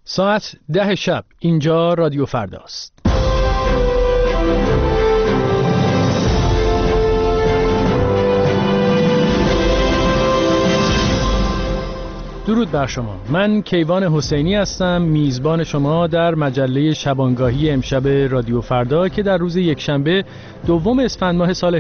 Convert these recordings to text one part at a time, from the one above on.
ساعت 10 شب اینجا رادیو فرداست. درود بر شما. من کیوان حسینی هستم، میزبان شما در مجله شبانگاهی امشب رادیو فردا که در روز یکشنبه دوم اسفند ماه سال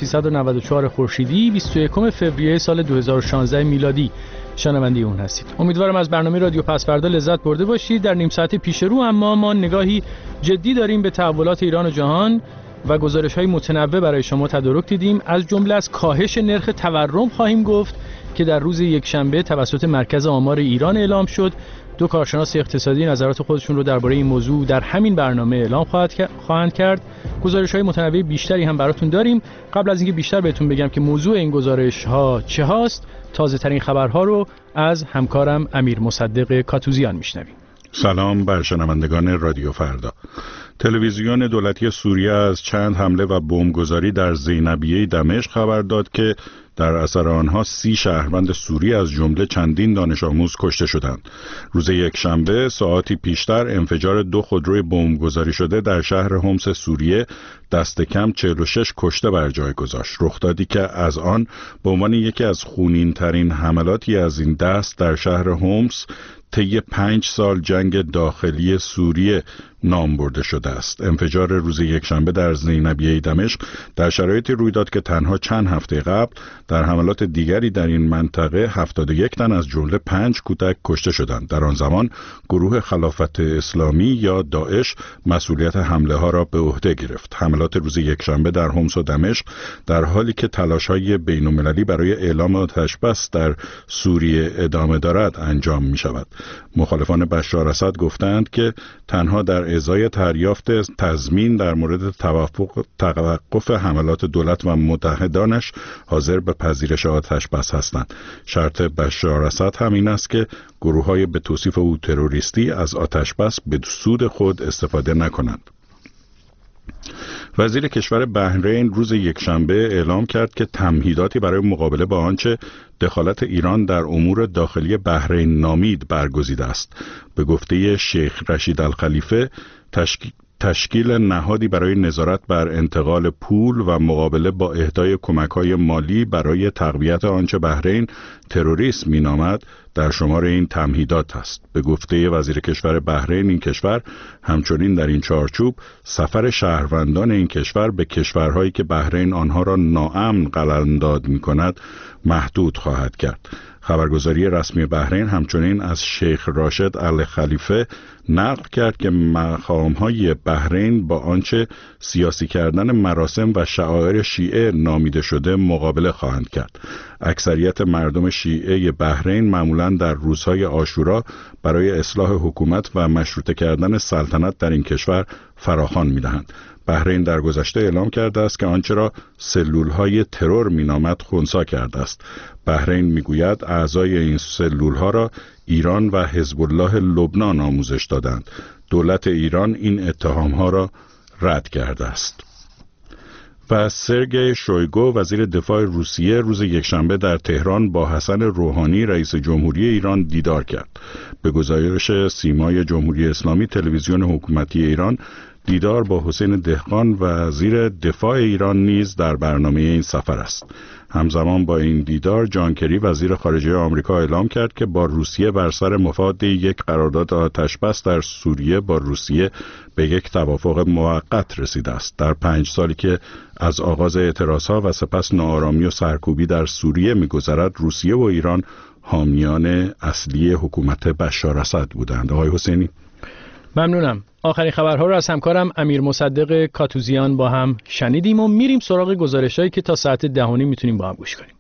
1394 خورشیدی 21 فوریه سال 2016 میلادی شنونده اون هستید. امیدوارم از برنامه رادیو پس فردا لذت برده باشید. در نیم ساعت پیش رو اما ما نگاهی جدی داریم به تحولات ایران و جهان و گزارش‌های متنوع برای شما تدارک دیدیم. از جمله از کاهش نرخ تورم خواهیم گفت که در روز یکشنبه توسط مرکز آمار ایران اعلام شد. دو کارشناس اقتصادی نظرات خودشون رو درباره این موضوع در همین برنامه اعلام خواهند کرد. گزارش‌های متنوع بیشتری هم براتون داریم. قبل از اینکه بیشتر بهتون بگم که موضوع این گزارش‌ها چه هاست، تازه‌ترین خبرها رو از همکارم امیر مصدق کاتوزیان میشنویم. سلام بر شنوندگان رادیو فردا. تلویزیون دولتی سوریه از چند حمله و بمبگذاری در زینبیه دمشق خبر داد که در اثر آنها 30 شهروند سوری از جمله چندین دانش آموز کشته شدند. روز یکشنبه ساعتی پیشتر انفجار 2 خودروی بمبگذاری شده در شهر حمص سوریه دست کم 46 کشته بر جای گذاشت. رخدادی که از آن به عنوان یکی از خونین‌ترین حملاتی از این دست در شهر حمص طی 5 سال جنگ داخلی سوریه نام برده شده است. انفجار روز یکشنبه در زینبیه دمشق در شرایطی روی داد که تنها چند هفته قبل در حملات دیگری در این منطقه 71 تن از جمله 5 کودک کشته شدند. در آن زمان گروه خلافت اسلامی یا داعش مسئولیت حمله ها را به عهده گرفت. حملات روز یکشنبه در حمص و دمشق در حالی که تلاش‌های بین‌المللی برای اعلام آتش بس در سوریه ادامه دارد انجام می شود. مخالفان بشار اسد گفتند که تنها در ازای دریافت تضمین در مورد توقف حملات دولت و متحدانش حاضر به پذیرش آتش بس هستند. شرط بشار اسد همین است که گروه‌های به توصیف او تروریستی از آتش بس به سود خود استفاده نکنند. وزیر کشور بحرین روز یکشنبه اعلام کرد که تمهیداتی برای مقابله با آنچه دخالت ایران در امور داخلی بحرین نامید برگزیده است. به گفته شیخ رشید الخلیفه تشکیل نهادی برای نظارت بر انتقال پول و مقابله با اهدای کمک‌های مالی برای تقویت آنچه بحرین تروریسم مینامد در شمار این تمهیدات است. به گفته وزیر کشور بحرین این کشور همچنین در این چارچوب سفر شهروندان این کشور به کشورهایی که بحرین آنها را ناامن قلمداد می‌کند محدود خواهد کرد. خبرگزاری رسمی بحرین همچنین از شیخ راشد الخلیفه نقل کرد که مقام‌های بحرین با آنچه سیاسی کردن مراسم و شعائر شیعه نامیده شده مقابله خواهند کرد. اکثریت مردم شیعه بحرین معمولاً در روزهای عاشورا برای اصلاح حکومت و مشروطه کردن سلطنت در این کشور فراخوان می‌دهند. بحرین در گذشته اعلام کرده است که آنچه را سلول‌های ترور می‌نامد خنثی کرده است. بحرین می‌گوید اعضای این سلول‌ها را ایران و حزب الله لبنان آموزش دادند. دولت ایران این اتهام‌ها را رد کرده است. و سرگئی شویگو وزیر دفاع روسیه روز یکشنبه در تهران با حسن روحانی رئیس جمهوری ایران دیدار کرد. به گزارش سیمای جمهوری اسلامی تلویزیون حکومتی ایران دیدار با حسین دهقان وزیر دفاع ایران نیز در برنامه این سفر است. همزمان با این دیدار جان کری وزیر خارجه آمریکا اعلام کرد که با روسیه بر سر مفاد یک قرارداد آتش‌بس در سوریه با روسیه به یک توافق موقت رسیده است. در 5 سالی که از آغاز اعتراضها و سپس ناآرامی و سرکوبی در سوریه می‌گذرد، روسیه و ایران حامیان اصلی حکومت بشار اسد بودند. آقای حسینی. ممنونم. آخرین خبرها رو از همکارم امیر مصدق کاتوزیان با هم شنیدیم و میریم سراغ گزارش‌هایی که تا ساعت 10:30 میتونیم با هم گوش کنیم.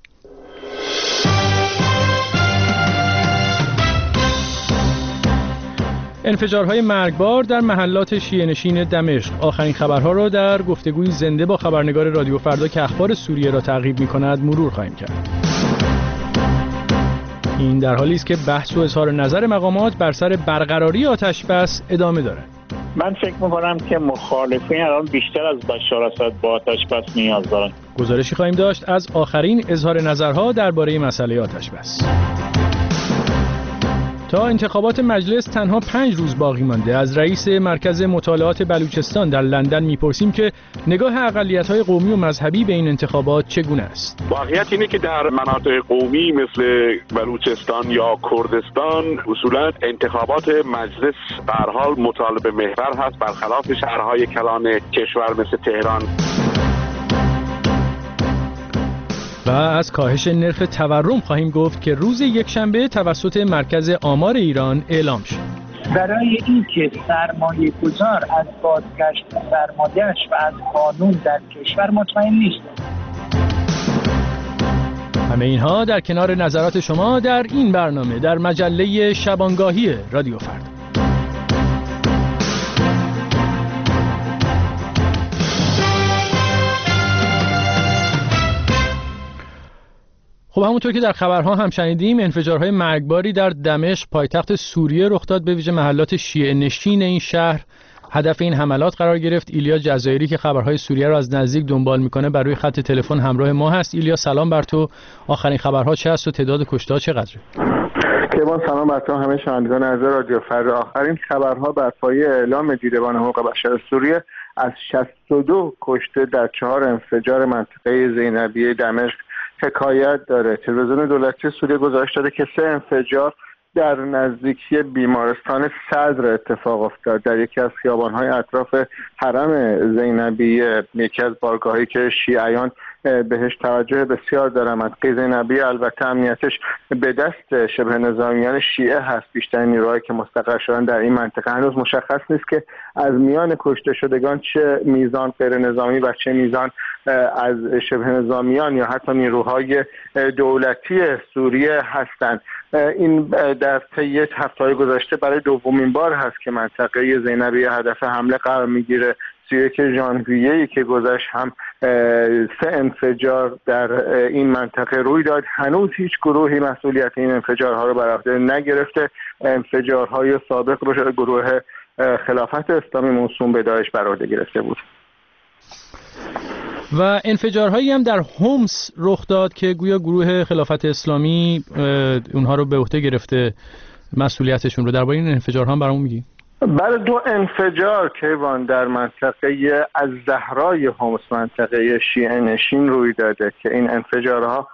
انفجارهای مرگبار در محلات شیعه‌نشین دمشق. آخرین خبرها را در گفتگوی زنده با خبرنگار رادیو فردا که اخبار سوریه را تعقیب می‌کند مرور خواهیم کرد. این در حالی است که بحث و اظهار نظر مقامات بر سر برقراری آتش بس ادامه دارد. من فکر می‌کنم که مخالفین الان بیشتر از بشار اسد با آتش بس نیاز دارند. گزارشی خواهیم داشت از آخرین اظهار نظرها درباره مسئله آتش بس. تا انتخابات مجلس تنها 5 روز باقی مانده، از رئیس مرکز مطالعات بلوچستان در لندن میپرسیم که نگاه اقلیت‌های قومی و مذهبی به این انتخابات چگونه است. واقعیت اینه که در مناطق قومی مثل بلوچستان یا کردستان اصولا انتخابات مجلس به هر حال مطالبه محور هست، برخلاف شهرهای کلان کشور مثل تهران. و از کاهش نرخ تورم خواهیم گفت که روز یکشنبه توسط مرکز آمار ایران اعلام شد. برای اینکه سرمایه گذار از بازگشت سرمایه‌اش و از قانون در کشور مطمئن نیست. همه اینها در کنار نظرات شما در این برنامه در مجله شبانگاهی رادیو فردا. خب همونطور که در خبرها هم شنیدیم، انفجارهای مرگباری در دمشق پایتخت سوریه رخ داد، به ویژه محلات شیعه نشین این شهر هدف این حملات قرار گرفت. ایلیا جزایری که خبرهای سوریه رو از نزدیک دنبال میکنه بر روی خط تلفن همراه ما هست. ایلیا سلام بر تو. آخرین خبرها چه است و تعداد کشته‌ها چقدره؟ کیوان سلام بر تو همه شنوندگان عزیز رادیو فردا. آخرین خبرها بر پایه اعلام دیدبان حقوق بشر سوریه از 62 کشته در 4 انفجار منطقه زینبیه دمشق حکایت داره. تلویزیون دولتی سوریه گزارش داده که 3 انفجار در نزدیکی بیمارستان صدر اتفاق افتاد، در یکی از خیابان‌های اطراف حرم زینبیه، یکی از بارگاهایی که شیعیان بهش توجه بسیار دارن. منطقه زینبیه البته امنیتش به دست شبه نظامیان شیعه هست. بیشتر نیروهایی که مستقر شدن در این منطقه هنوز مشخص نیست که از میان کشته شدگان چه میزان غیر نظامی و چه میزان از شبه نظامیان یا حتی نیروهای دولتی سوریه هستند. این در طی هفته‌های گذشته برای دومین بار هست که منطقه زینبیه هدف حمله قرار میگیره. 31 ژانویه‌ای که گذشت هم 3 انفجار در این منطقه روی داد. هنوز هیچ گروهی مسئولیت این انفجارها رو بر عهده نگرفته. انفجارهای سابق رو گروه خلافت اسلامی موسوم به داعش بر عهده گرفته بود. و انفجارهایی هم در هومس رخ داد که گویا گروه خلافت اسلامی اونها رو به عهده گرفته مسئولیتشون رو. درباره این انفجارها هم برامون میگی؟ بله، 2 انفجار کیوان در منطقه الزهرای هومس، منطقه شیعه نشین روی داده که این انفجارها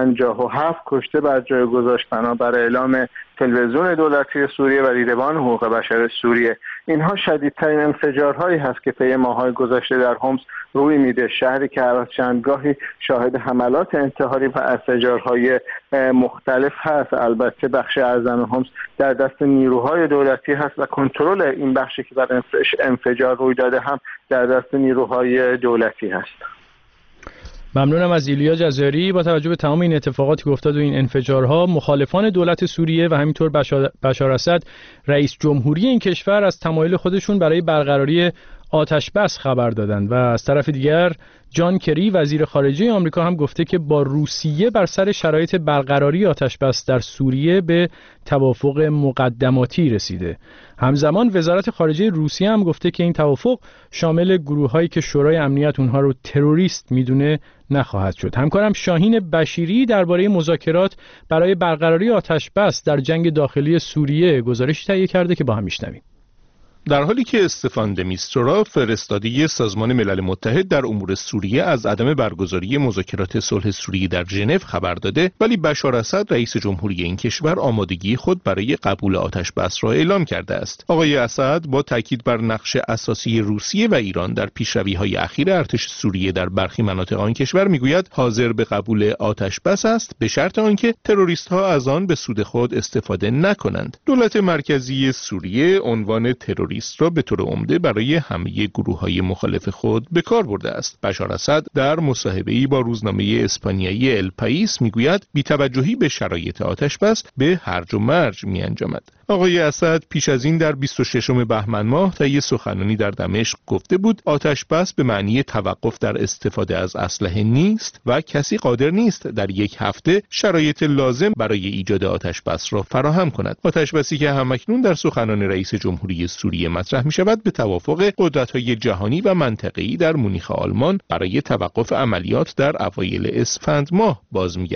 57 کشته بر جای گذاشت بنابر اعلام تلویزیون دولتی سوریه و دیدبان حقوق بشر سوریه. اینها شدیدترین انفجارهایی هست که طی ماه‌های گذشته در هومس روی میده، شهری که هر چندگاهی شاهد حملات انتحاری و انفجارهای مختلف هست. البته بخش اعظم هومس در دست نیروهای دولتی هست و کنترل این بخشی که بر انفجار روی داده هم در دست نیروهای دولتی هست. ممنونم از ایلیا جزایری. با توجه به تمام این اتفاقاتی که افتاد و این انفجارها، مخالفان دولت سوریه و همینطور بشار اسد رئیس جمهوری این کشور از تمایل خودشون برای برقراری آتش بس خبر دادند و از طرف دیگر جان کری وزیر خارجه آمریکا هم گفته که با روسیه بر سر شرایط برقراری آتش بس در سوریه به توافق مقدماتی رسیده. همزمان وزارت خارجه روسیه هم گفته که این توافق شامل گروه‌هایی که شورای امنیت اونها رو تروریست میدونه نخواهد شد. همکارم شاهین بشیری درباره مذاکرات برای برقراری آتش بس در جنگ داخلی سوریه گزارش تهیه کرده که با هم میشنویم. در حالی که استفان د میستورا فرستاده سازمان ملل متحد در امور سوریه از عدم برگزاری مذاکرات صلح سوریه در ژنو خبر داده، ولی بشار اسد رئیس جمهوری این کشور آمادگی خود برای قبول آتش بس را اعلام کرده است. آقای اسد با تاکید بر نقش اساسی روسیه و ایران در پیشروی‌های اخیر ارتش سوریه در برخی مناطق آن کشور میگوید حاضر به قبول آتش بس است به شرط آنکه تروریست‌ها از آن به سود خود استفاده نکنند. دولت مرکزی سوریه عنوان تروریست را به طور عمده برای همه گروه‌های مخالف خود به کار برده است. بشار اسد در مصاحبه‌ای با روزنامه اسپانیایی ال پائیس میگوید بی‌توجهی به شرایط آتش بس به هرج و مرج می‌انجامد. آقای اسد پیش از این در 26 بهمن ماه طی سخنرانی در دمشق گفته بود آتش بس به معنی توقف در استفاده از اسلحه نیست و کسی قادر نیست در یک هفته شرایط لازم برای ایجاد آتش بس را فراهم کند. آتش بسی که همکنون در سخنان رئیس جمهوری سوریه مطرح می شود به توافق قدرت‌های جهانی و منطقه‌ای در مونیخ آلمان برای توقف عملیات در اوایل اسفند ماه باز می‌گردد.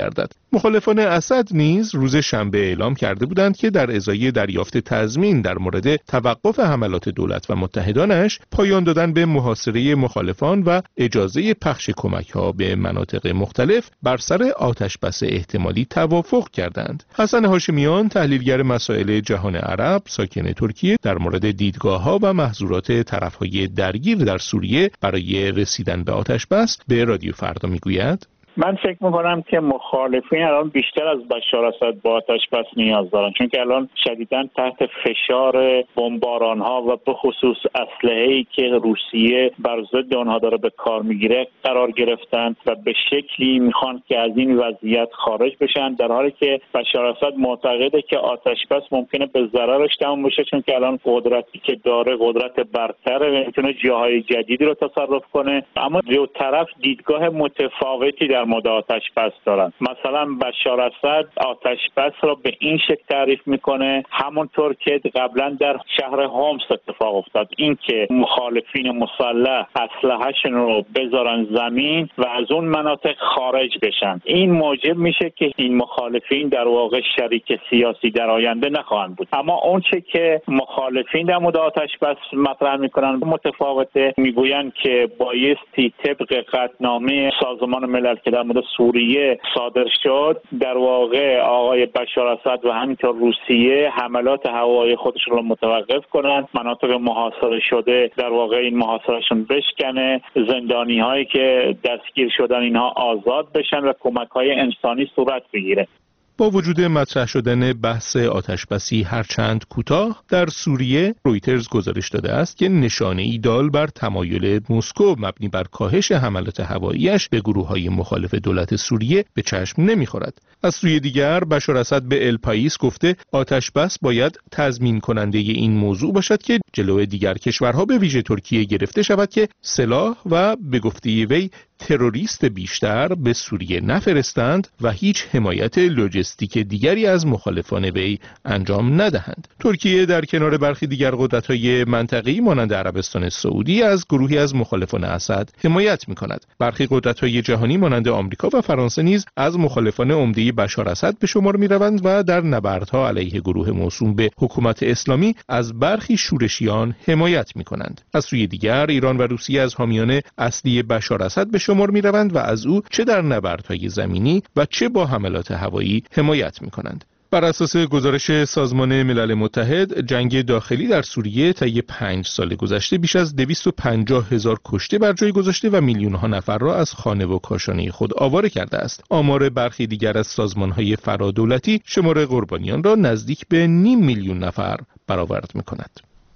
مخالفان اسد نیز روز شنبه اعلام کرده بودند که در ازای دریافت تضمین در مورد توقف حملات دولت و متحدانش، پایان دادن به محاصره مخالفان و اجازه پخش کمک‌ها به مناطق مختلف بر سر آتش‌بس احتمالی توافق کردند. حسن هاشمیان، تحلیلگر مسائل جهان عرب ساکن ترکیه، در مورد دیدگاه‌ها و محظورات طرف‌های درگیر در سوریه برای رسیدن به آتش‌بس به رادیو فردا میگوید: من فکر میکنم که مخالفین الان بیشتر از بشار اسد با آتش‌بس نیاز دارن، چون که الان شدیداً تحت فشار بمباران‌ها و به خصوص اسلحه‌ای که روسیه بر ضد آنها داره به کار میگیره قرار گرفتن و به شکلی میخوان که از این وضعیت خارج بشن، در حالی که بشار اسد معتقده که آتش‌بس ممکنه به ضررش تمام بشه، چون که الان قدرتی که داره قدرت برتره، میتونه جاهای جدیدی رو تصرف کنه. اما دو طرف دیدگاه متفاوتی در مورد آتش‌بس دارن. مثلا بشار اسد آتش‌بس را به این شکل تعریف میکنه همونطور که قبلا در شهر هومس اتفاق افتاد، اینکه مخالفین مسلح اسلحه‌شون رو بذارن زمین و از اون مناطق خارج بشن. این موجب میشه که این مخالفین در واقع شریک سیاسی در آینده نخواهند بود. اما اون چه که مخالفین در مورد آتش‌بس مطرح میکنن متفاوته. میگویند که بایستی طبق قطعنامه سازمان ملل که در مورد سوریه صادر شد، در واقع آقای بشار اسد و همینطور روسیه حملات هوایی خودشون رو متوقف کنن، مناطق محاصره شده در واقع این محاصرهشون بشکنه، زندانی هایی که دستگیر شدن اینها آزاد بشن و کمک های انسانی صورت بگیره. با وجود مطرح شدن بحث آتش‌بسی هرچند کوتاه، در سوریه رویترز گزارش داده است که نشانه‌ای دال بر تمایل مسکو مبنی بر کاهش حملات هوایی‌اش به گروه‌های مخالف دولت سوریه به چشم نمی‌خورد. از سوی دیگر بشار اسد به الپایس گفته آتش‌بس باید تضمین کننده این موضوع باشد که جلوی دیگر کشورها به ویژه ترکیه گرفته شود که سلاح و به گفته وی تروریست بیشتر به سوریه نفرستند و هیچ حمایت لوجستیک دیگری از مخالفان وی انجام ندهند. ترکیه در کنار برخی دیگر قدرت‌های منطقه‌ای مانند عربستان سعودی از گروهی از مخالفان اسد حمایت می‌کند. برخی قدرت‌های جهانی مانند آمریکا و فرانسه نیز از مخالفان عمده بشار اسد به شمار می‌روند و در نبردها علیه گروه موسوم به حکومت اسلامی از برخی شورشیان حمایت می‌کنند. از سوی دیگر ایران و روسیه از حامیان اصلی بشار اسد به شمار می‌روند و از او چه در نبردهای زمینی و چه با حملات هوایی حمایت می‌کنند. بر اساس گزارش سازمان ملل متحد، جنگ داخلی در سوریه طی 5 سال گذشته بیش از 250,000 کشته بر جای گذاشته و میلیون‌ها نفر را از خانه و کاشانه خود آواره کرده است. آمار برخی دیگر از سازمان‌های فرادولتی شمار قربانیان را نزدیک به 500,000 نفر برآورد می‌کند.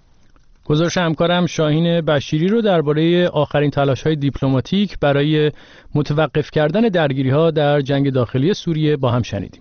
گزارش همکارم شاهین بشیری رو درباره آخرین تلاش‌های دیپلماتیک برای متوقف کردن درگیری‌ها در جنگ داخلی سوریه با هم شنیدیم.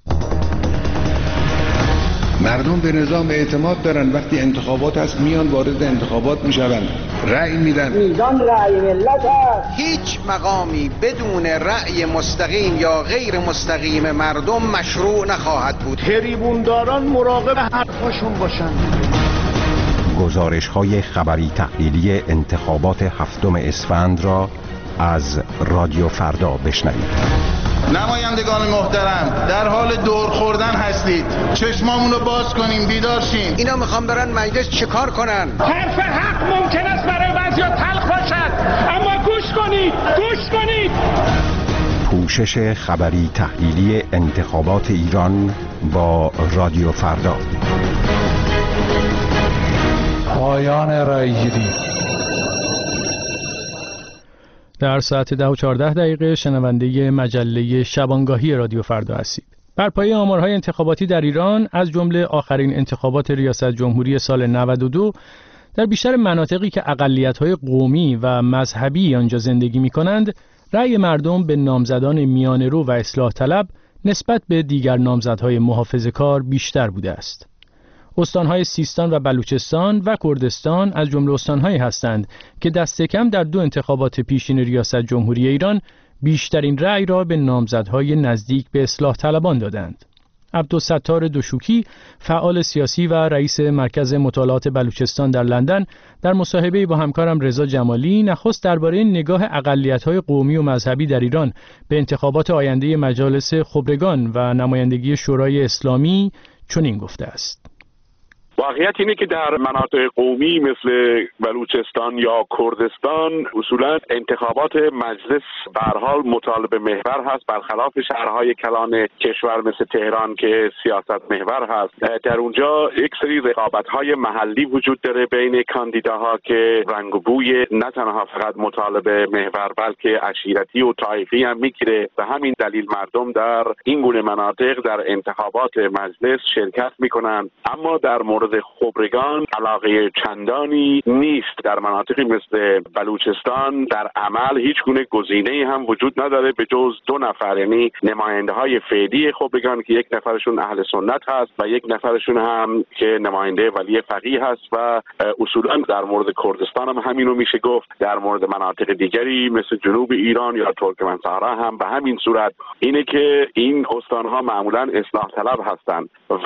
مردم به نظام اعتماد دارن، وقتی انتخابات هست میان وارد انتخابات میشن، رأی میدن. میدان رأی ملت هست. هیچ مقامی بدون رأی مستقیم یا غیر مستقیم مردم مشروع نخواهد بود. تریبونداران مراقب حرفاشون باشن. گزارش‌های خبری تحلیلی انتخابات 7 اسفند را از رادیو فردا بشنوید. نمایندگان محترم، در حال دور خوردن هستید. چشمامون رو باز کنیم، بیدار شیم. اینا میخوان برن مجلس چیکار کنن؟ حرف حق ممکن است برای بعضیا تلخ باشد، اما گوش کنید. پوشش خبری تحلیلی انتخابات ایران با رادیو فردا. پایان رایگیری. در ساعت 10:14 شنونده مجله شبانگاهی رادیو فردا هستید. بر پایه آمارهای انتخاباتی در ایران، از جمله آخرین انتخابات ریاست جمهوری سال 92، در بیشتر مناطقی که اقلیت‌های قومی و مذهبی آنجا زندگی می‌کنند، رأی مردم به نامزدان میانه‌رو و اصلاح طلب نسبت به دیگر نامزدهای محافظه‌کار بیشتر بوده است. استانهای سیستان و بلوچستان و کردستان از جمله استانهایی هستند که دست کم در 2 انتخابات پیشین ریاست جمهوری ایران بیشترین رأی را به نامزدهای نزدیک به اصلاح طلبان دادند. عبدالستار دشوکی، فعال سیاسی و رئیس مرکز مطالعات بلوچستان در لندن، در مصاحبه‌ای با همکارم رضا جمالی نخست درباره نگاه اقلیت‌های قومی و مذهبی در ایران به انتخابات آینده مجالس خبرگان و نمایندگی شورای اسلامی چنین گفته است: واقعیت اینه که در مناطق قومی مثل بلوچستان یا کردستان اصولا انتخابات مجلس به هر حال مطالبه محور هست، برخلاف شهرهای کلان کشور مثل تهران که سیاست محور هست. در اونجا یک سری رقابت‌های محلی وجود داره بین کاندیداها که رنگ و بوی نه تنها فقط مطالبه محور بلکه عشیرتی و طایفی هم میگیره. به همین دلیل مردم در این گونه مناطق در انتخابات مجلس شرکت میکنن، اما در مورد خبرگان علاقه چندانی نیست. در مناطقی مثل بلوچستان در عمل هیچ گونه گزینه‌ای هم وجود نداره به جز 2 نفر، یعنی نماینده های فعلی خبرگان که یک نفرشون اهل سنت هست و یک نفرشون هم که نماینده ولی فقیه هست. و اصولا در مورد کردستان هم همینو میشه گفت. در مورد مناطق دیگری مثل جنوب ایران یا ترکمن‌صحرا هم به همین صورت اینه که این استانها معمولا اصلاح طلب هستند و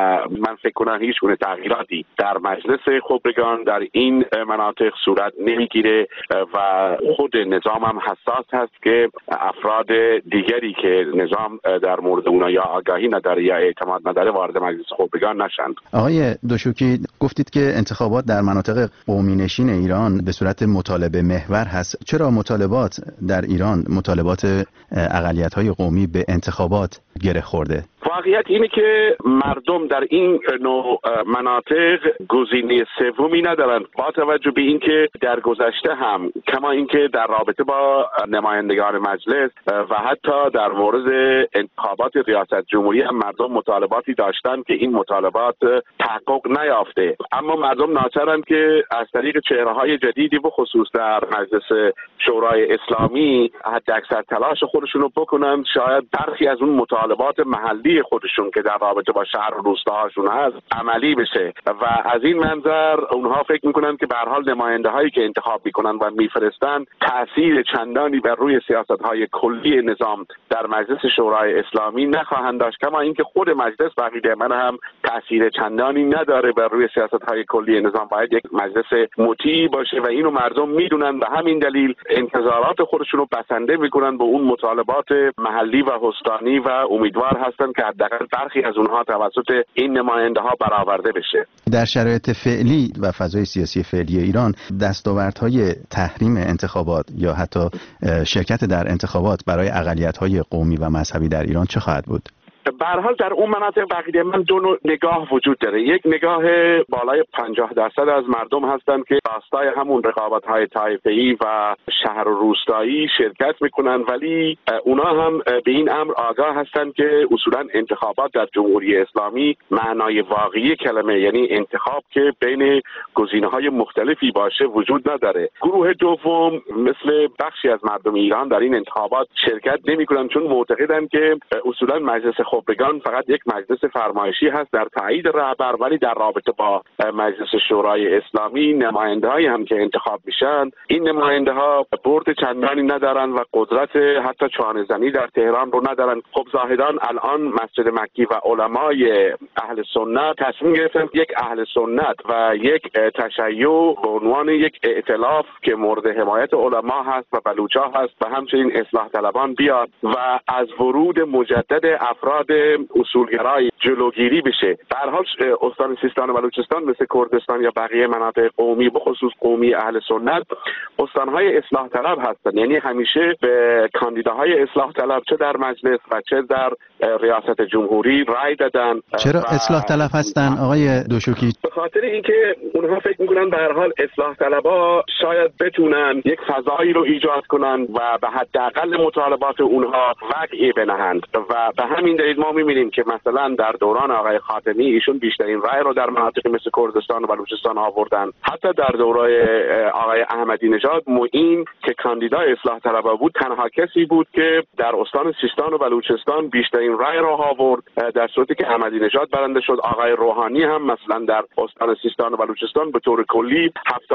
من فکر کنم هیچ گونه تغییراتی در مجلس خبرگان در این مناطق صورت نمیگیره و خود نظام هم حساس هست که افراد دیگری که نظام در مورد اونا یا آگاهی نداره یا اعتماد نداره وارد مجلس خبرگان نشند. آقای دشوکی، گفتید که انتخابات در مناطق قومی نشین ایران به صورت مطالبه محور هست. چرا مطالبات در ایران، مطالبات اقلیت‌های قومی به انتخابات گره خورده؟ واقعیت اینه که مردم در این نوع مناطق گزینه سومی ندارند، با توجه به اینکه در گذشته هم کما اینکه در رابطه با نمایندگان مجلس و حتی در مورد انتخابات ریاست جمهوری هم مردم مطالباتی داشتند که این مطالبات تحقق نیافته. اما مردم ناچارند که از طریق چهره‌های جدیدی به خصوص در مجلس شورای اسلامی حداکثر تلاش خودشون رو بکنن، شاید برخی از اون مطالبات محلی خودشون که در رابطه با شهر و روستاهاشون هست عملی بشه. و از این منظر اونها فکر میکنن که به هر حال نماینده هایی که انتخاب میکنن و میفرستن تأثیر چندانی بر روی سیاست های کلی نظام در مجلس شورای اسلامی نخواهند داشت، کما اینکه خود مجلس بقیده من هم تأثیر چندانی نداره بر روی سیاست های کلی نظام. باید یک مجلس مطیع باشه و اینو مردم میدونن. به همین دلیل انتظارات خودشون رو بسنده میکنن به اون مطالبات محلی و استانی و امیدوار هستن که حداقل برخی از اونها توسط این نماینده ها برآورده بشه. در شرایط فعلی و فضای سیاسی فعلی ایران دستاوردهای تحریم انتخابات یا حتی شرکت در انتخابات برای اقلیت‌های قومی و مذهبی در ایران چه خواهد بود؟ به هر حال در اون مناطق بقیده من 2 نگاه وجود داره. یک نگاه بالای 50% از مردم هستند که راستای همون رقابت‌های طایفه‌ای و شهر و روستایی شرکت میکنن، ولی اونا هم به این امر آگاه هستند که اصولا انتخابات در جمهوری اسلامی معنای واقعی کلمه، یعنی انتخاب که بین گزینه‌های مختلفی باشه، وجود نداره. گروه دوم مثل بخشی از مردم ایران در این انتخابات شرکت نمی‌کنن چون معتقدند که اصولا مجلس خبرگان فقط یک مجلس فرمایشی هست در تایید رهبر، ولی در رابطه با مجلس شورای اسلامی نماینده‌هایی هم که انتخاب میشن این نماینده‌ها برد چندانی ندارن و قدرت حتی چانه‌زنی در تهران رو ندارن. خب زاهدان الان مسجد مکی و علمای اهل سنت تصمیم گرفتن یک اهل سنت و یک تشیع به عنوان یک ائتلاف که مورد حمایت علما هست و بلوچا هست و همچنین اصلاح طلبان بیاد و از ورود مجدد افراد اصولگرای جلوگیری بشه. به هر حال استان سیستان و بلوچستان مثل کردستان یا بقیه مناطق قومی به خصوص قومی اهل سنت استانهای اصلاح طلب هستند، یعنی همیشه به کاندیداهای اصلاح طلب چه در مجلس و چه در ریاست جمهوری رای دادن. چرا اصلاح طلب هستن آقای دشوکی؟ به خاطر اینکه اونها فکر میکنن به هر حال اصلاح طلبها شاید بتونن یک فضایی رو ایجاد کنن و به حداقل مطالبات اونها وقعی بنهند و به همین دلیل ما می‌بینیم که مثلا در دوران آقای خاتمی ایشون بیشترین رای رو در مناطق مثل کردستان و بلوچستان آوردن. حتی در دوره آقای احمدی نژاد معین که کاندیدای اصلاح طلبها بود تنها کسی بود که در استان سیستان و بلوچستان بیشترین رای رو آورد، در صورتی که احمدی نژاد برنده شد. آقای روحانی هم مثلا در استان سیستان و بلوچستان به طور کلی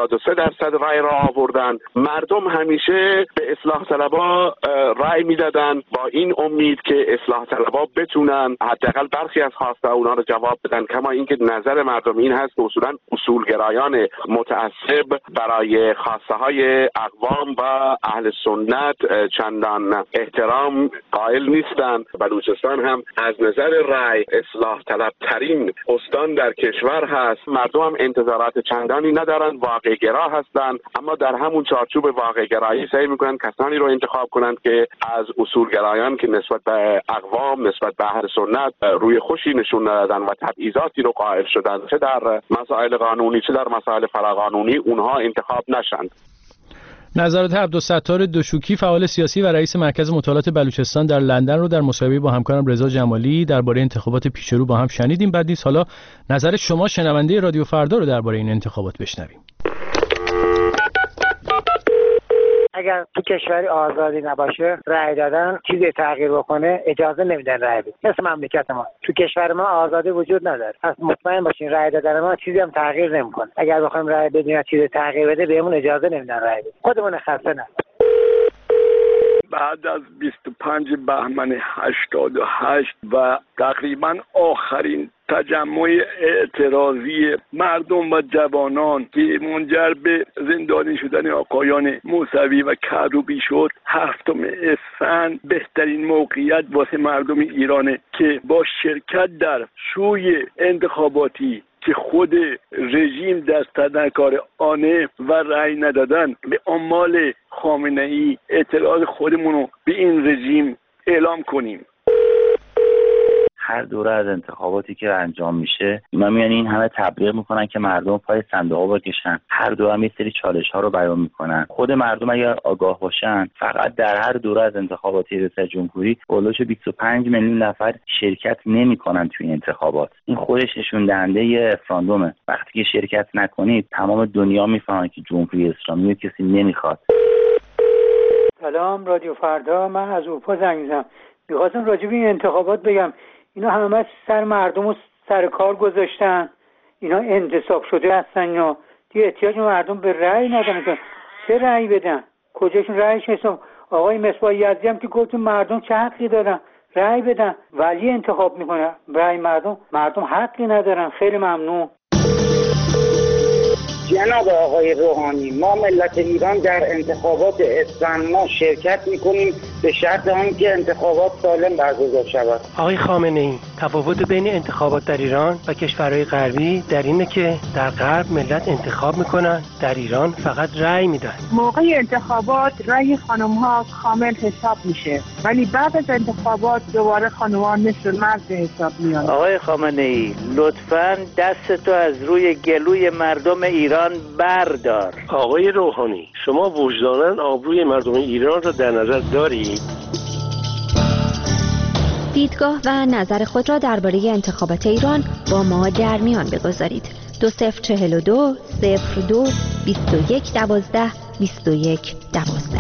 73% رای را آوردن. مردم همیشه به اصلاح طلبها رای میدادن با این امید که اصلاح طلبها بتونن حداقل برخی از خواسته اونا رو جواب بدن. کما اینکه نظر مردم این هست که اصولا اصولگرایان متعصب برای خواسته های اقوام و اهل سنت چندان احترام قائل نیستن. بلوچستان هم از نظر رأی اصلاح طلب ترین استان در کشور هست. مردم هم انتظارات چندانی ندارن، واقع گرا هستن، اما در همون چارچوب واقع گرایی سعی میکنن کسانی رو انتخاب کنند که از اصولگرایان که نسبت به اقوام، نسبت به اهل سنت روی خوشی نشون ندادن و تبعیضاتی رو قائل شدن، چه در مسائل قانونی چه در مسائل فراقانونی، اونها انتخاب نشند. نظرات عبدالستار دوشوکی، فعال سیاسی و رئیس مرکز مطالعات بلوچستان در لندن رو در مصاحبه با همکارم رضا جمالی درباره انتخابات پیشرو با هم شنیدیم. بعد نیست حالا نظر شما شنونده رادیو فردا رو درباره این انتخابات بشنویم. اگر تو کشوری آزادی نباشه، رأی دادن چیزی تغییر بکنه اجازه نمیدن رأی بدن. مثل مملکت ما، تو کشور ما آزادی وجود نداره. پس مطمئن باشین رأی دادن ما چیزی هم تغییر نمیکنه. اگر بخوایم رأی بدیم چیزی تغییر بده، بهمون اجازه نمیدن رأی بدیم. خودمون خسته نه. بعد از 25 بهمن 88 و تقریبا آخرین تجمع اعتراضی مردم و جوانان که منجر به زندانی شدن آقایان موسوی و کروبی شد، 7 اسفند بهترین موقعیت واسه مردم ایرانه که با شرکت در شوی انتخاباتی که خود رژیم دست در کار آنه و رأی ندادن به آمال خامنه‌ای اعتراض خودمونو به این رژیم اعلام کنیم. هر دوره از انتخاباتی که انجام میشه اینا میان این همه تبلیغ میکنن که مردم پای صندوق‌ها بکشن. هر دوره هم یه سری چالش‌ها رو بیان میکنن. خود مردم اگر آگاه باشن فقط در هر دوره از انتخابات ریاست جمهوری اولش 25 میلیون نفر شرکت نمیکنن توی انتخابات. این خودش نشون دهنده یه رفراندومه. وقتی که شرکت نکنید تمام دنیا میفهمن که جمهوری اسلامی رو کسی نمیخواد. سلام رادیو فردا، من از اروپا زنگ میزنم. می‌خواستم راجع به این انتخابات بگم. اینا همه سر مردم رو سر کار گذاشتن. اینا انتصاب شده هستن یا دیگه احتیاج مردم به رأی ندارن که چه رأی بدن؟ کجاشون رأیش حساب؟ آقای مصباح یزدی هم که گفت مردم چه حقی دارن رأی بدن، ولی انتخاب میکنه رأی مردم حقی ندارن. خیلی ممنون. جناب آقای روحانی، ما ملت ایران در انتخابات اسفند ما شرکت میکنیم به شرط آنکه انتخابات سالم برگزار شود. آقای خامنه‌ای، تفاوت بین انتخابات در ایران و کشورهای غربی در اینه که در غرب ملت انتخاب میکنن، در ایران فقط رأی میدن. موقع انتخابات رأی خانم‌ها کامل حساب میشه، ولی بعد از انتخابات دوباره خانم‌ها مثل مرد حساب میان. آقای خامنه‌ای، لطفاً دستتو از روی گلوی مردم ایران بردار. آقای روحانی، شما وجداناً آبروی مردم ایران را در نظر دارید؟ دیدگاه و نظر خود را درباره انتخابات ایران با ما در میان بگذارید. 2042 02 21 12 21 12.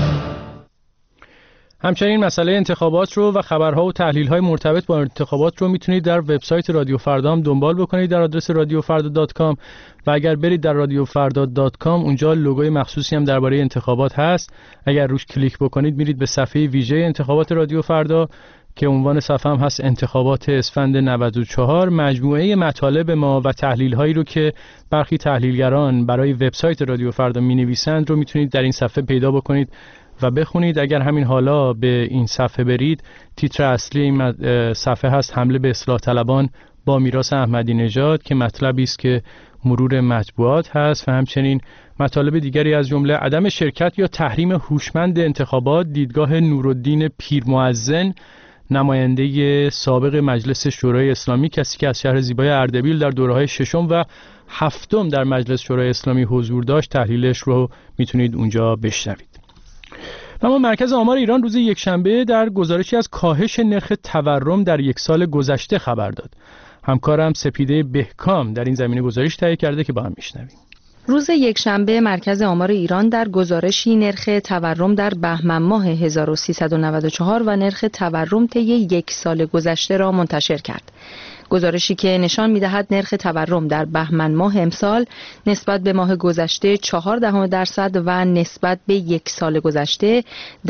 همچنین مسئله انتخابات رو و خبرها و تحلیل‌های مرتبط با انتخابات رو میتونید در وبسایت رادیو فردا هم دنبال بکنید در آدرس radiofarda.com و اگر برید در radiofarda.com اونجا لوگوی مخصوصی هم درباره انتخابات هست. اگر روش کلیک بکنید میرید به صفحه ویژه انتخابات رادیو فردا که عنوان صفحه هم هست انتخابات اسفند 94. مجموعه مطالب ما و تحلیل‌هایی رو که برخی تحلیلگران برای وبسایت رادیو فردا می‌نویسند رو میتونید در این صفحه پیدا بکنید و بخونید. اگر همین حالا به این صفحه برید، تیتر اصلی این صفحه هست حمله به اصلاح طلبان با میراث احمدی نژاد که مطلبی است که مرور مطبوعات هست و همچنین مطالب دیگری از جمله عدم شرکت یا تحریم هوشمند انتخابات. دیدگاه نورالدین پیرمؤذن، نماینده سابق مجلس شورای اسلامی، کسی که از شهر زیبای اردبیل در دوره‌های 6 و 7 در مجلس شورای اسلامی حضور داشت، تحلیلش رو میتونید اونجا بشنوید. اما مرکز آمار ایران روز یکشنبه در گزارشی از کاهش نرخ تورم در یک سال گذشته خبر داد. همکارم سپیده بهکام در این زمینه گزارش تهیه کرده که با هم میشنویم. روز یکشنبه مرکز آمار ایران در گزارشی نرخ تورم در بهمن ماه 1394 و نرخ تورم طی یک سال گذشته را منتشر کرد. گزارشی که نشان می‌دهد نرخ تورم در بهمن ماه امسال نسبت به ماه گذشته 0.4% و نسبت به یک سال گذشته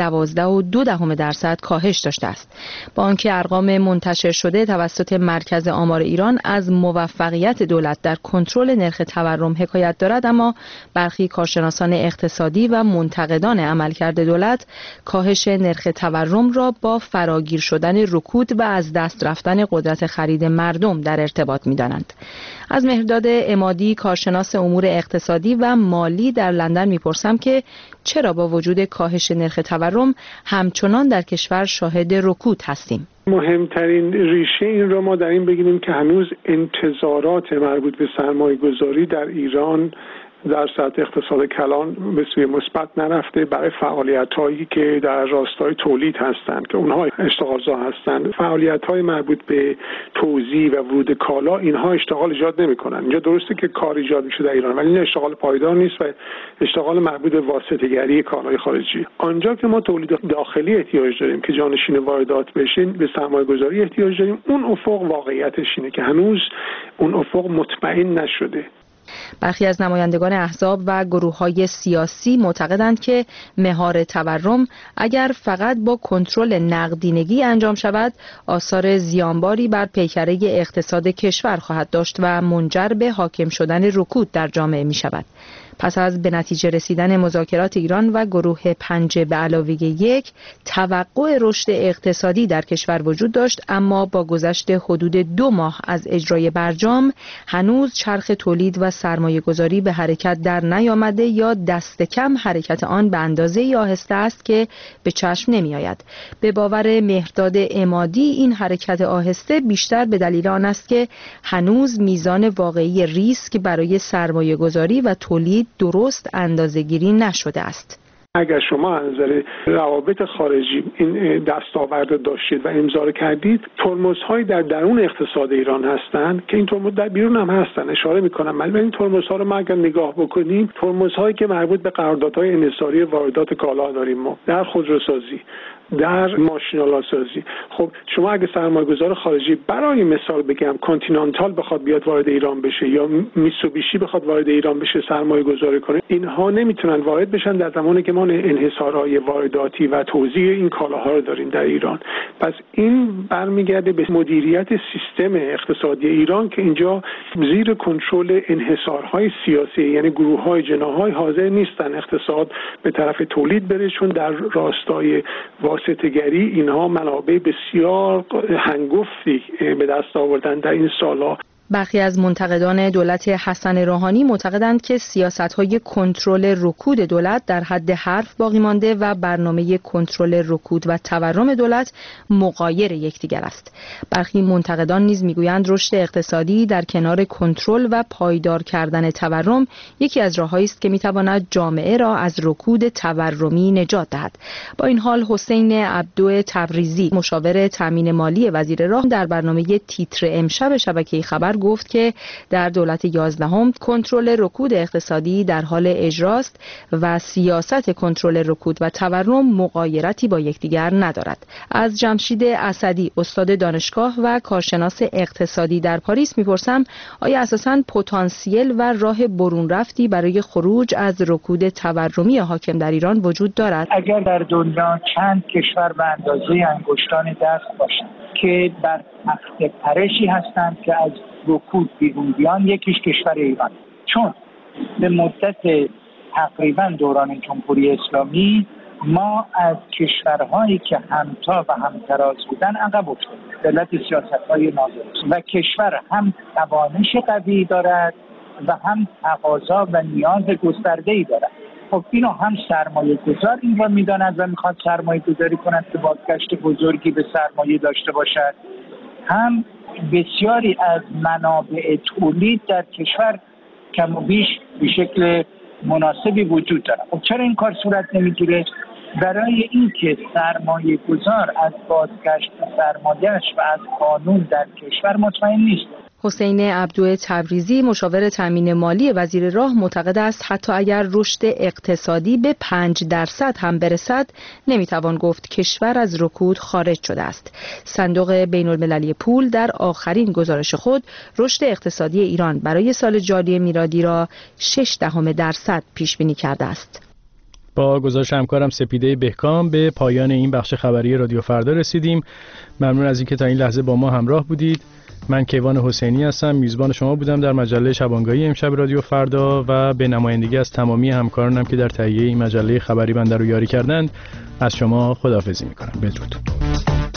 12.2% کاهش داشته است. با آنکه ارقام منتشر شده توسط مرکز آمار ایران از موفقیت دولت در کنترل نرخ تورم حکایت دارد، اما برخی کارشناسان اقتصادی و منتقدان عملکرد دولت کاهش نرخ تورم را با فراگیر شدن رکود و از دست رفتن قدرت خرید مردم در ارتباط می‌دانند. از مهرداد عمادی، کارشناس امور اقتصادی و مالی در لندن میپرسم که چرا با وجود کاهش نرخ تورم همچنان در کشور شاهد رکود هستیم؟ مهمترین ریشه این را ما در این بگیریم که هنوز انتظارات مربوط به سرمایه‌گذاری در ایران در سطح اقتصاد کلان به سوی مثبت نرفته. برای فعالیت‌هایی که در راستای تولید هستند که اونها اشتغالزا هستند، فعالیت‌های مربوط به توزیع و ورود کالا، اینها اشتغال ایجاد نمی‌کنند. اینجا درسته که کار ایجاد میشه در ایران، ولی این اشتغال پایدار نیست و اشتغال مربوط به واسطه‌گری کالای خارجی. آنجا که ما تولید داخلی احتیاج داریم که جانشین واردات بشین، به سرمایه‌گذاری احتیاج داریم. اون افق واقعیتش اینه که هنوز اون افق مطمئن نشده. برخی از نمایندگان احزاب و گروه‌های سیاسی معتقدند که مهار تورم اگر فقط با کنترل نقدینگی انجام شود، آثار زیانباری بر پیکره اقتصاد کشور خواهد داشت و منجر به حاکم شدن رکود در جامعه می‌شود. پس از به نتیجه رسیدن مذاکرات ایران و گروه 5+1 توقع رشد اقتصادی در کشور وجود داشت، اما با گذشت حدود 2 ماه از اجرای برجام هنوز چرخ تولید و سرمایه گذاری به حرکت در نیامده یا دست کم حرکت آن به اندازه آهسته است که به چشم نمی آید. به باور مهرداد عمادی این حرکت آهسته بیشتر به دلیل آن است که هنوز میزان واقعی ریسک برای سرمایه گذاری و تولید درست اندازه‌گیری نشده است. اگر شما از نظر روابط خارجی این دستاورد داشتید و امضا کردید، ترمزهایی در درون اقتصاد ایران هستند که این ترمز در بیرون هم هستن، اشاره میکنم. ولی این ترمزها رو ما اگر نگاه بکنیم، ترمزهایی که مربوط به قراردادهای انحصاری واردات کالا داریم، ما در خودروسازی، در ماشین‌آلات سازی. خب شما اگه سرمایه‌گذار خارجی برای مثال بگم کانتینانتال بخواد بیاد وارد ایران بشه یا میتسوبیشی بخواد وارد ایران بشه سرمایه‌گذاری کنه، اینها نمیتونن وارد بشن در زمانی که ما انحصارهای وارداتی و توزیع این کالاها رو داریم در ایران. پس این برمیگرده به مدیریت سیستم اقتصادی ایران که اینجا زیر کنترل انحصارهای سیاسی، یعنی گروه‌های جناح‌های حاضر نیستن اقتصاد به طرف تولید بره، چون در راستای واسطه‌گری اینها منابع بسیار هنگفتی به دست آوردن در این سال‌ها. برخی از منتقدان دولت حسن روحانی معتقدند که سیاست‌های کنترل رکود دولت در حد حرف باقی مانده و برنامه کنترل رکود و تورم دولت مغایر یکدیگر است. برخی منتقدان نیز میگویند رشد اقتصادی در کنار کنترل و پایدار کردن تورم یکی از راه‌هایی است که می‌تواند جامعه را از رکود تورمی نجات دهد. با این حال حسین عبدو تبریزی، مشاور تامین مالی وزیر راه، در برنامه تیتر امشب شبکه خبر گفت که در دولت 11 کنترل رکود اقتصادی در حال اجراست و سیاست کنترل رکود و تورم مغایرتی با یکدیگر ندارد. از جمشید اسدی، استاد دانشگاه و کارشناس اقتصادی در پاریس میپرسم آیا اساساً پتانسیل و راه برون رفتی برای خروج از رکود تورمی حاکم در ایران وجود دارد؟ اگر در دنیا چند کشور به اندازه انگشتان دست باشند که بر تخت پرشی هستند که از رکود بیرون بیان، یکیش کشور ایران، چون به مدت تقریبا دوران جمهوری اسلامی ما از کشورهایی که همتا و همتراز بودن عقب افتادیم به علت سیاست‌های نادرست و کشور هم توانش قوی دارد و هم تقاضا و نیاز گسترده‌ای دارد. خب اینو هم سرمایه گذار این را میداند و میخواد سرمایه گذاری کند که بازگشت بزرگی به سرمایه داشته باشد، هم بسیاری از منابع تولید در کشور کم و بیش به شکل مناسبی وجود دارد. خب چرا این کار صورت نمیگیره؟ برای اینکه سرمایه گذار از بازگشت سرمایه‌اش و از قانون در کشور مطمئن نیست. حسین عبدو تبریزی مشاور تامین مالی وزیر راه معتقد است حتی اگر رشد اقتصادی به 5% هم برسد نمیتوان گفت کشور از رکود خارج شده است. صندوق بین المللی پول در آخرین گزارش خود رشد اقتصادی ایران برای سال جاری میلادی را 0.6% پیش بینی کرده است. با گزارش همکارم سپیده بهکام به پایان این بخش خبری رادیو فردا رسیدیم. ممنون از اینکه تا این لحظه با ما همراه بودید. من کیوان حسینی هستم، میزبان شما بودم در مجله شبانگاهی امشب رادیو فردا و به نمایندگی از تمامی همکارانم که در تهیه این مجله خبری بنده رو یاری کردند از شما خداحافظی میکنم. بدرود.